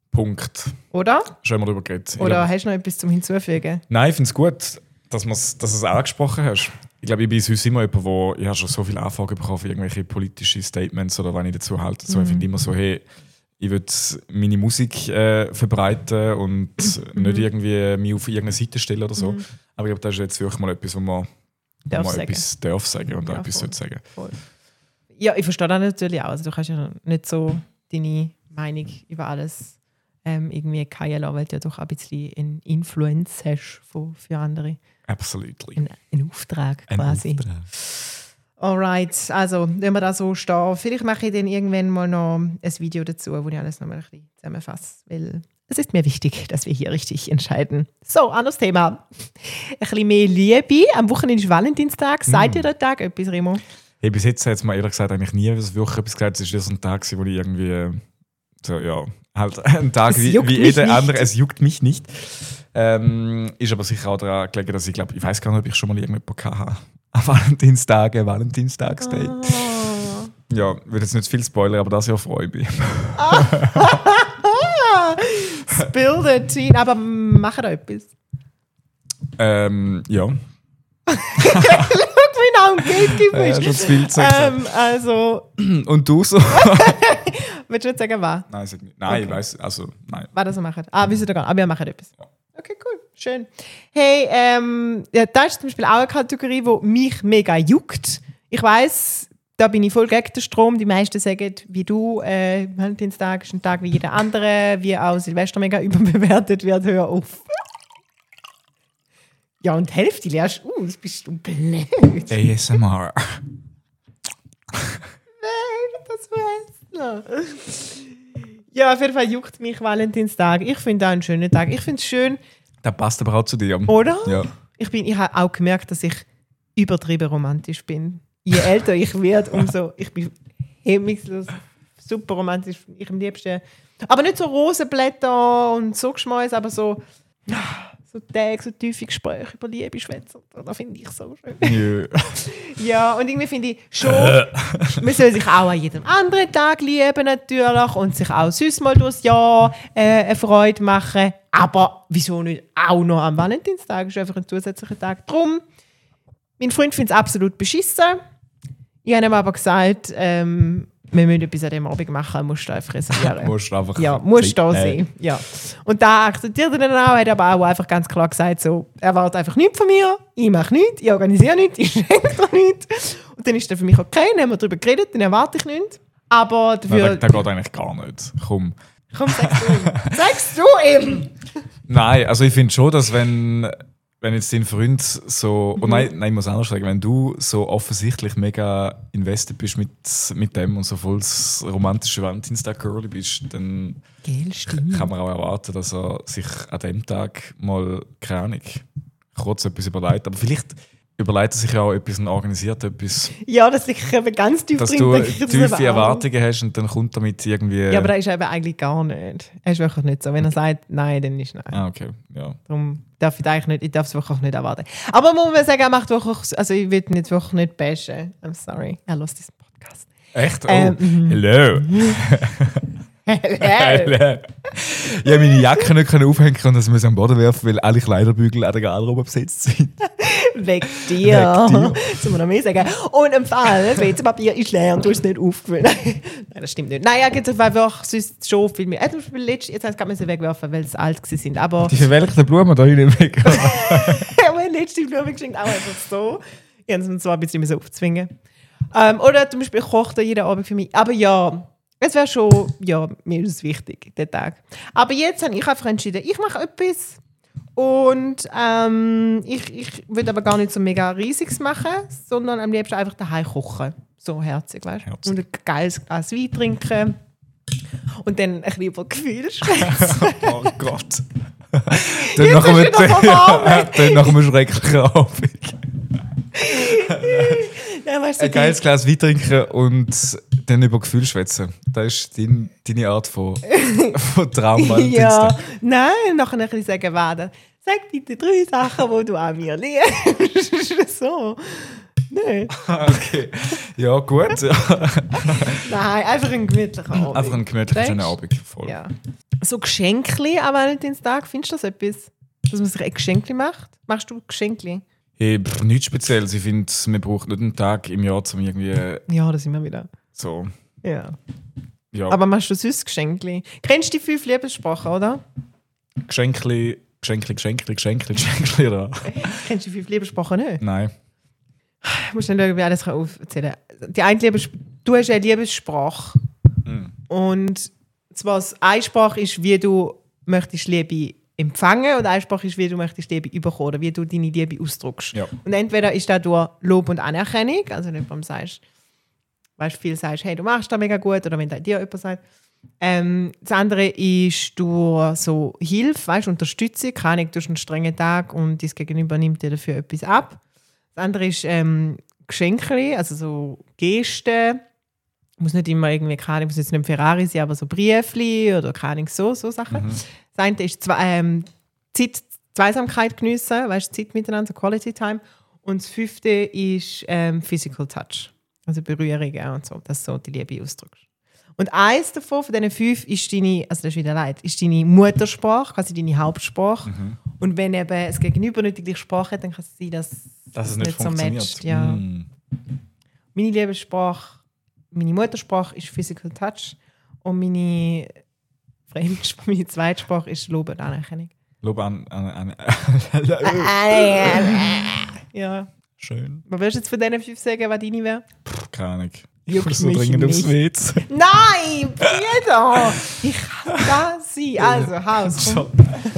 Oder? Schon mal drüber geredet. Oder hast du noch etwas zum Hinzufügen? Nein, ich finde es gut, dass du es angesprochen hast. Ich glaube, ich bin sonst immer jemand, wo ich habe schon so viele Anfragen bekommen für irgendwelche politische Statements oder wenn ich dazu halte. So, ich finde immer so, hey, ich will meine Musik verbreiten und nicht irgendwie mich auf irgendeine Seite stellen oder so. Aber ich glaube, das ist jetzt wirklich mal etwas, wo man etwas darf sagen und auch etwas sollte sagen. Voll. Ja, ich verstehe das natürlich auch. Also, du kannst ja nicht so deine Meinung über alles irgendwie keilen lassen, weil du ja doch ein bisschen einen Influence hast für andere. Absolutely. Ein Auftrag quasi. Ein Auftrag. Alright, also wenn wir da so stehen, vielleicht mache ich dann irgendwann mal noch ein Video dazu, wo ich alles noch mal ein bisschen zusammenfasse, weil es ist mir wichtig, dass wir hier richtig entscheiden. So, anderes Thema. Ein bisschen mehr Liebe. Am Wochenende ist Valentinstag. Seid ihr den Tag etwas, Remo? Hey, bis jetzt hat es mir ehrlich gesagt eigentlich nie wirklich etwas gesagt. Es ist so ein Tag, wo ich irgendwie halt ein Tag wie jeder andere. Es juckt mich nicht. Ist aber sicher auch daran gelegen, dass ich weiß gar nicht, ob ich schon mal irgendjemanden hatte. An Valentinstagsdate. Oh. Ja, wird jetzt nicht viel spoilern, aber das Jahr freue ich mich. Spill the tea. Aber machen da etwas. Ja. Wie nah am Gatekeeper ist. Schon zu viel zu sagen. Also. Und du so? Willst du nicht sagen, was? Nein, sag nicht. Nein, Okay. ich weiss, also, nein. Was das machen? Wisst ihr gar nicht. Aber wir machen etwas. Ja. Okay, cool. Schön. Hey, das ist zum Beispiel auch eine Kategorie, die mich mega juckt. Ich weiss, da bin ich voll gegen den Strom. Die meisten sagen, wie du, Valentinstag ist ein Tag wie jeder andere, wie auch Silvester mega überbewertet wird. Hör auf. Ja, und die Hälfte lernst du aus. Bist du blöd? ASMR. Das weiss noch. Ja, auf jeden Fall juckt mich Valentinstag. Ich finde auch einen schönen Tag. Ich finde es schön. Das passt aber auch zu dir. Oder? Ja. Ich habe auch gemerkt, dass ich übertrieben romantisch bin. Je älter ich werde, umso ich bin hemmungslos, super romantisch. Ich am liebsten. Aber nicht so Rosenblätter und so Geschmäus, aber so Tage, so tiefe Gespräche über Liebe schwätzen. Das finde ich so schön. Nö. Ja, und irgendwie finde ich schon, man soll sich auch an jedem anderen Tag lieben natürlich und sich auch sonst mal durchs Jahr eine Freude machen. Aber wieso nicht auch noch am Valentinstag? Das ist einfach ein zusätzlicher Tag. Drum, mein Freund findet es absolut beschissen. Ich habe ihm aber gesagt, wir müssen etwas an dem Abend machen, musst du einfach reservieren. Musst du einfach musst da sein. Ja. Und da akzeptiert er dann auch, hat aber auch einfach ganz klar gesagt, so, er erwartet einfach nichts von mir, ich mache nichts, ich organisiere nichts, ich schenke dir nichts. Und dann ist das für mich okay, dann haben wir darüber geredet, dann erwarte ich nichts. Aber dafür... Nein, das geht eigentlich gar nicht. Komm, sagst du ihm. Sagst du ihm! Nein, also ich finde schon, dass wenn jetzt dein Freund so... Oh nein, ich muss anders sagen. Wenn du so offensichtlich mega invested bist mit dem und so voll das romantische Valentinstag-Girl bist, dann kann man auch erwarten, dass er sich an dem Tag mal, keine Ahnung, kurz etwas überlegt. Aber vielleicht überlegt er sich ja auch etwas und organisiert etwas. Ja, dass ich eben ganz tief dass drin du denke, ich das eben tiefe auch. Erwartungen hast und dann kommt damit irgendwie... Ja, aber das ist eben eigentlich gar nicht. Er ist wirklich nicht so. Wenn er sagt, nein, dann ist nein. Ah, okay, ja. Darum darf ich eigentlich nicht, ich darf es wirklich nicht erwarten. Aber muss man sagen, er macht wirklich, also ich will ihn jetzt wirklich nicht bashen. I'm sorry. Er hört diesen Podcast. Echt? Oh, hello. Hello. Ich habe meine Jacke nicht aufhängen und das müssen am Boden werfen, weil alle Kleiderbügel an der Garderobe besetzt sind. Weg dir. Sollen wir noch mehr sagen? Und im Fall, das WC-Papier ist leer und du hast es nicht aufgefüllt. Nein, das stimmt nicht. Nein, gibt es einfach sonst schon viel mehr. Zum Beispiel jetzt haben sie gerade wegwerfen, weil sie alt waren. Aber Die verwelkten Blumen da hinten weg. meine letzte Blume geschenkt, auch einfach so. Ich musste es zwar ein bisschen aufzwingen. Oder zum Beispiel, ich koche jeden Abend für mich. Aber ja, es wäre schon, ja, mir ist es wichtig, der Tag. Aber jetzt habe ich einfach entschieden, ich mache etwas. Und ich würde aber gar nicht so mega riesiges machen, sondern am liebsten einfach daheim kochen. So herzig, weißt du? Und ein geiles Glas Wein trinken. Und dann ein bisschen über Gefühle schwätzen. Oh Gott. Dann nach einem schrecklichen Abend. Ja, weißt du, Ein geiles Glas Wein trinken und dann über Gefühle schwätzen. Das ist deine Art von Traumvalentinstag. Ja, nein, nachher ein bisschen sagen, warte, sag bitte 3 Sachen, die du an mir liebst. So. Nein. Okay. Ja, gut. Nein, einfach ein gemütlicher Abend. Einfach ein gemütlicher schöner Abend. Voll. Ja. So Geschenkli am Valentinstag, findest du das etwas? Dass man sich ein Geschenkli macht? Machst du Geschenkli? Hey, nichts Spezielles. Ich finde, man braucht nicht einen Tag im Jahr, um irgendwie Ja, das sind wir wieder. so... Ja. Ja. Aber machst du sonst Geschenkli? Kennst du die 5 Liebessprachen, oder? Geschenkli da. Kennst du die 5 Liebessprachen nicht? Nein. Ich muss nicht irgendwie alles aufzählen. Die eine du hast eine Liebessprache. Und zwar eine Sprache ist, wie du möchtest Liebe empfangen und eine Sprache ist, wie du möchtest Liebe bekommen oder wie du deine Liebe ausdrückst. Ja. Und entweder ist das durch Lob und Anerkennung, also wenn du sagst, weißt, viel sagst, hey, du machst das mega gut, oder wenn dir jemand sagt. Das andere ist durch so Hilfe, weißt, Unterstützung, keine Ahnung, du hast einen strengen Tag und dein Gegenüber nimmt dir dafür etwas ab. Das andere ist Geschenke, also so Gesten. Muss nicht immer irgendwie, keine Ahnung, muss jetzt nicht ein Ferrari sein, aber so Briefli oder keine Ahnung, so Sachen. Das eine ist Zweisamkeit geniessen, weißt, Zeit miteinander, Quality Time. Und das 5. ist Physical Touch, also Berührungen und so, dass du so die Liebe ausdrückst. Und eins davon, von diesen 5, ist deine, also das ist wieder leid, ist deine Muttersprache, quasi deine Hauptsprache. Und wenn eben das Gegenüber nicht die gleiche Sprache hat, dann kann es sein, dass es nicht so funktioniert. matcht. Ja. Meine Lieblingssprache, meine Muttersprache ist Physical Touch und meine zweite Sprache ist Lob und Anerkennung. Lob an. Ja. Schön. Was willst du jetzt von diesen 5 sagen, was deine wäre? Keine Ahnung. Ich Juckt muss so mich dringend aufs nicht. WC. Nein, Bruder! Ich kann das sein. Also, Haus. Komm.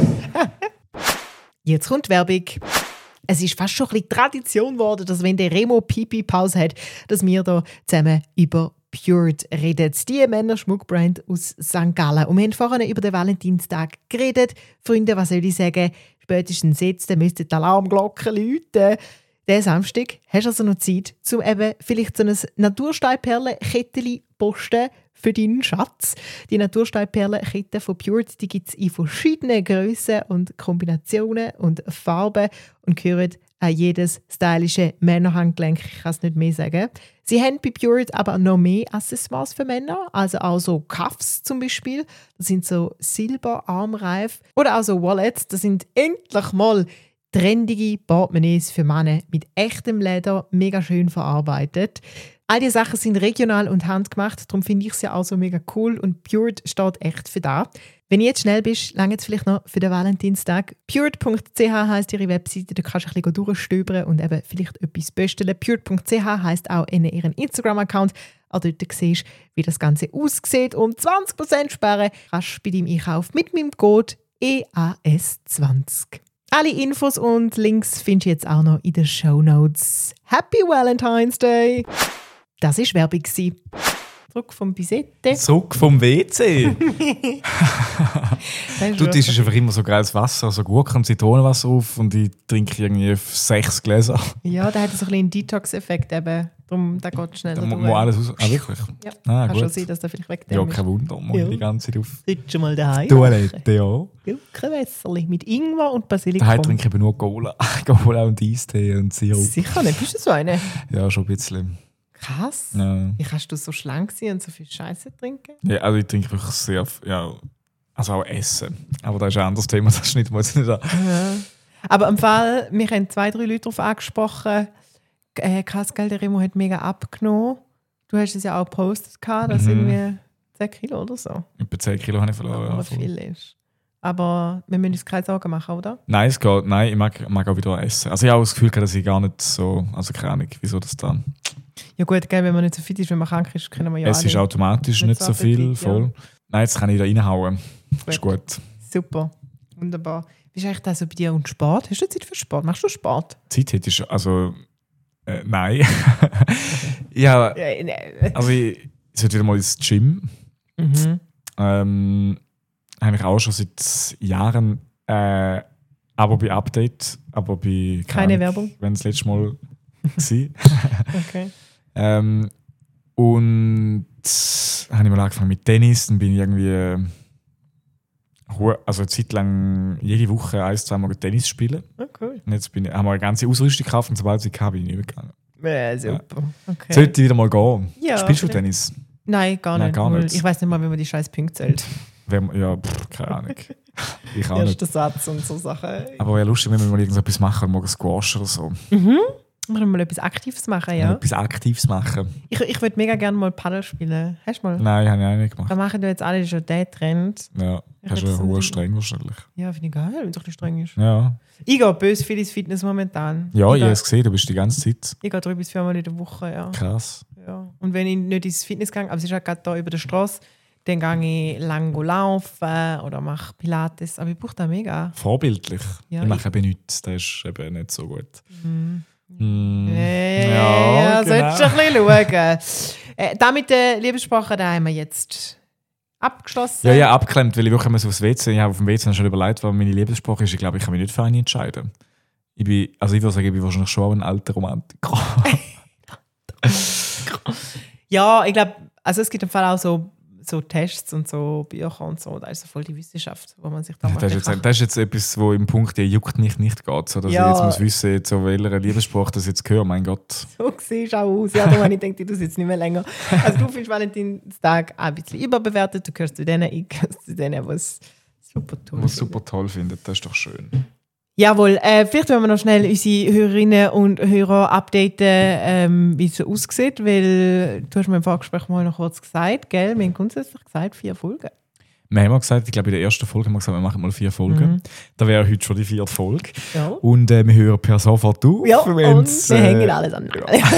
Jetzt kommt Werbung. Es ist fast schon ein bisschen Tradition geworden, dass wenn der Remo Pipi-Pause hat, dass wir hier zusammen über Purd reden. Die Männerschmuckbrand aus St. Gallen. Und wir haben vorhin über den Valentinstag geredet. Freunde, was soll ich sagen? Spätestens jetzt müsste die Alarmglocke läuten. Diesen Samstag hast du also noch Zeit, um eben vielleicht so ein Natursteinperlen-Kettchen posten für deinen Schatz. Die Natursteinperlen-Kette von Purd, die gibt es in verschiedenen Grössen und Kombinationen und Farben und gehören an jedes stylische Männerhandgelenk. Ich kann es nicht mehr sagen. Sie haben bei Purd aber noch mehr Accessoires für Männer, also auch so Cuffs zum Beispiel. Das sind so Silberarmreifen oder auch so Wallets. Das sind endlich mal trendige Portemonnaies für Männer mit echtem Leder, mega schön verarbeitet. All diese Sachen sind regional und handgemacht, darum finde ich es ja auch so mega cool und Purd steht echt für das. Wenn du jetzt schnell bist, lange es vielleicht noch für den Valentinstag. Purd.ch heisst ihre Webseite, da kannst du ein bisschen durchstöbern und eben vielleicht etwas bestellen. Purd.ch heisst auch ihren Instagram-Account. Auch dort siehst du, wie das Ganze aussieht. Und 20% sparen kannst du bei deinem Einkauf mit meinem Code EAS20. Alle Infos und Links findest du jetzt auch noch in den Shownotes. Happy Valentine's Day! Das war Werbung. Zurück vom Bisette. Zurück vom WC. Du tischst einfach immer so geiles Wasser, so Gurken- und Zitronenwasser auf und ich trinke irgendwie 6 Gläser. Ja, da hat so ein bisschen einen Detox-Effekt eben. Darum, da geht schneller Da durch. muss alles aus. Ah, wirklich? Ja, Ah, kann schon gut. sein, dass da vielleicht weg Ja, kein Wunder. Muss ich die ganze Zeit auf Sitzt schon mal daheim. Toilette, ja. Gurkenwässerli mit Ingwer und Basilikum. Daheim trinke ich eben nur Cola. Cola und Eistee und Sirup. Sicher nicht. Bist du so eine? Ja, schon ein bisschen. Krass. Ja. Wie kannst du so schlank sein und so viel Scheiße trinken? Ja, also ich trinke wirklich sehr, ja, also auch Essen. Aber das ist ein anderes Thema, das schneiden wir jetzt nicht an. Ja. Aber im Fall, mich haben 2-3 Leute darauf angesprochen, krass, gell, der Remo hat mega abgenommen. Du hast es ja auch gepostet, dass irgendwie 10 Kilo oder so. Etwa 10 Kilo habe ich verloren. Aber viel ist. Aber wir müssen uns keine Sorgen machen, oder? Nein, es geht. Nein, ich mag auch wieder essen. Also ich habe auch das Gefühl, dass ich gar nicht so... Also keine Ahnung, wieso das dann... Ja gut, gell, wenn man nicht so fit ist, wenn man krank ist, können wir ja Es ist alle automatisch nicht so viel, voll. Ja. Nein, jetzt kann ich da reinhauen. Ist gut. Super, wunderbar. Wie ist eigentlich das so bei dir und Sport? Hast du Zeit für Sport? Machst du Sport? Zeit hättest du... Also... nein. Ja, also ich sollte wieder mal ins Gym. Habe ich auch schon seit Jahren aber bei Update, aber bei keine Werbung. Wenn es letztes Mal war. Okay. Und habe ich mal angefangen mit Tennis, dann bin ich irgendwie also eine Zeit lang jede Woche 1-2 Mal Tennis spielen. Oh, cool. Und jetzt haben wir eine ganze Ausrüstung gekauft und sobald ich kam, bin ich nicht mehr gegangen. Ja, super. Okay. Sollte ich wieder mal gehen. Ja, Spielst du okay. Tennis? Nein, gar nicht. Gar nicht. Ich weiß nicht mal, wie man die scheiß Punkte zählt. Keine Ahnung. Ich auch nicht. Erster Satz und so Sachen. Aber wäre lustig, wenn wir mal irgendetwas machen, morgen Squash oder so. Wir können mal etwas Aktives machen, ja. Etwas Aktives machen. Ich würde mega gerne mal Paddel spielen. Hast du mal? Nein, habe ich auch nicht gemacht. Da machen wir jetzt alle schon den Trend. Ja, Ich das ist würd ja so hoher ein- streng wahrscheinlich. Ja, finde ich geil, wenn es ein bisschen streng ist. Ja, Ich gehe böse viel ins Fitness momentan. ja, ich ich habe gehe, es gesehen, du bist die ganze Zeit. ich gehe 3 bis 4 Mal in der Woche, ja. Krass. Ja. Und wenn ich nicht ins Fitness gehe, aber es ist auch gerade hier über der Straße, dann gehe ich lang laufen oder mache Pilates. Aber ich brauche das mega. Vorbildlich. Ja, ich mache eben nichts, das ist eben nicht so gut. Ja, solltest du ein bisschen schauen. Damit der Liebessprache, da haben wir jetzt abgeschlossen. Ja, abgeklemmt, weil ich wirklich immer so aufs WC, ich habe auf dem WC schon überlegt, was meine Lieblingssprache ist. Ich glaube, ich kann mich nicht für eine entscheiden. Ich würde sagen, ich bin wahrscheinlich schon auch ein alter Romantiker. Ja, ich glaube, also es gibt im Fall auch so Tests und so Bücher und so, da ist so voll die Wissenschaft, wo man sich da Das ist jetzt etwas, wo im Punkt, der juckt mich nicht geht. So, dass Ja. ich jetzt muss wissen, jetzt, so welcher Liebessprache das jetzt gehört. Mein Gott. So siehst du auch aus. Ja, darum habe ich gedacht, ich tue es jetzt nicht mehr länger. Also du findest Valentinstag auch ein bisschen überbewertet, du gehörst zu denen, ich gehöre zu denen, was super toll Was finden. super toll findet, das ist doch schön. Jawohl, vielleicht wollen wir noch schnell unsere Hörerinnen und Hörer updaten, wie es so aussieht, weil du hast mir im Vorgespräch mal noch kurz gesagt, gell? Wir haben grundsätzlich gesagt, 4 Folgen. Wir haben gesagt, ich glaube in der ersten Folge haben wir gesagt, wir machen mal 4 Folgen. Da wäre heute schon die 4. Folge. Ja. Und wir hören per sofort auf. Ja, und wenn's, wir hängen alles an.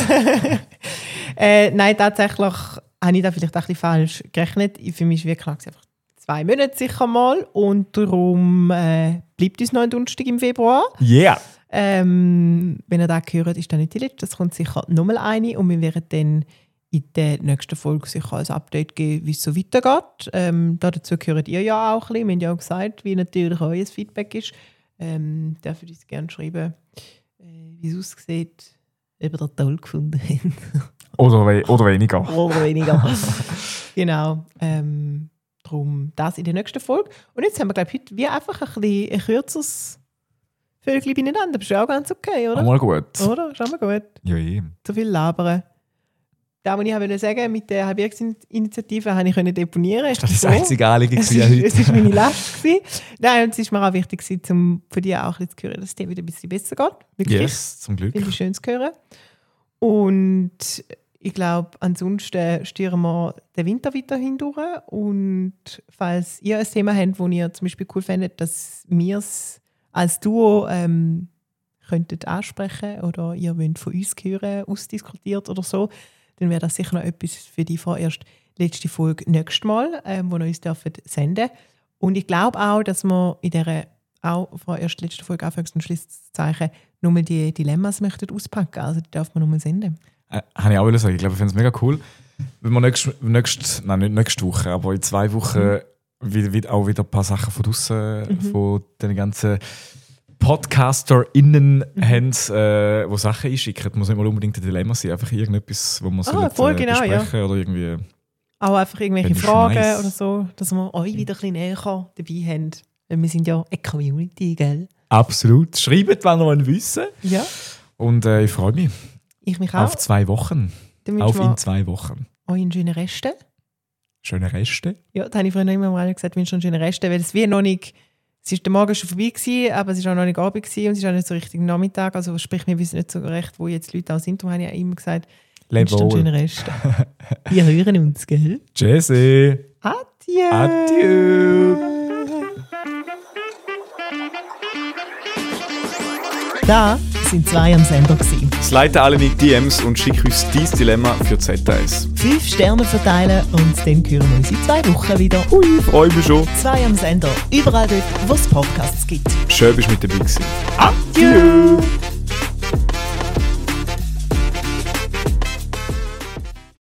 Nein, tatsächlich habe ich da vielleicht auch ein bisschen falsch gerechnet. Für mich ist wirklich klar, einfach 2 Monate sicher mal. Und darum bleibt uns noch ein Donnerstag im Februar. Yeah! Wenn ihr das hört, ist das nicht die letzte. Es kommt sicher nochmal eine. Und wir werden dann in der nächsten Folge sicher ein Update geben, wie es so weitergeht. Dazu gehört ihr ja auch ein bisschen. Wir haben ja auch gesagt, wie natürlich euer Feedback ist. Dürft ihr uns gerne schreiben, wie es aussieht, ob ihr das toll gefunden habt. Oder weniger. Oder weniger. Genau. Darum das in der nächsten Folge. Und jetzt haben wir, glaube ich, heute wie einfach ein kürzeres Vögel beieinander. Das ist ja auch ganz okay, oder? Mal gut. Oder? Ist auch mal gut. Ja, eben. Zu viel labern. Das, was ich wollte sagen, mit der Halbjährigkeitsinitiative habe ich deponieren. Das ist das einzigartige Es heute. war meine Last. Nein, und es ist mir auch wichtig, um von dir auch ein bisschen zu hören, dass es dir wieder ein bisschen besser geht. Wirklich. Yes, zum Glück. Finde ich schön zu hören. Und ich glaube, ansonsten steuern wir den Winter weiterhin durch. Und falls ihr ein Thema habt, das ihr zum Beispiel cool findet, dass wir es als Duo könntet ansprechen oder ihr wollt von uns hören, ausdiskutiert oder so, dann wäre das sicher noch etwas für die vorerst letzte Folge nächstes Mal, wo ihr uns senden dürft. Und ich glaube auch, dass wir in dieser auch vorerst letzte Folge Anfangs- und Schlusszeichen nochmal die Dilemmas möchten auspacken. Also die darf man nochmal senden. Habe ich auch sagen. Ich glaube, ich finde es mega cool, wenn wir nicht nächste Woche, aber in 2 Wochen auch wieder ein paar Sachen von draussen, von den ganzen PodcasterInnen haben, die Sachen einschicken. Muss nicht mal unbedingt ein Dilemma sein, einfach irgendetwas, wo man voll genau, besprechen oder irgendwie. Auch einfach irgendwelche Finde ich Fragen nice. oder so, dass wir euch wieder ein bisschen näher dabei haben. Weil wir sind ja eine Community, gell? Absolut. Schreibt, wenn ihr wollt wissen. Ja. Und ich freue mich. Ich mich auch. Auf 2 Wochen. Dann Auf wünschen in 2 Wochen. wir euch einen schönen Reste. Schöne Reste. Ja, da habe ich früher immer mal gesagt, wir wünschen einen schönen Reste, weil es wie noch nicht Es war der Morgen schon vorbei gewesen, aber es war auch noch nicht Abend gewesen und es ist auch nicht so richtig Nachmittag. Also sprich, wir wissen nicht so recht, wo jetzt die Leute auch sind. Darum habe ich ja immer gesagt, Leb einen wohl. schönen Rest. Wir hören uns, gell? Jesse. Adieu. Adieu. Da sind 2 am Sender gewesen. Slide alle in die DMs und schick uns dein Dilemma für Z1. 5 Sterne verteilen und dann hören wir uns in 2 Wochen wieder. Ui, freue mich schon. 2 am Sender. Überall dort, wo es Podcasts gibt. Schön, bist du mit dabei gewesen. Adieu.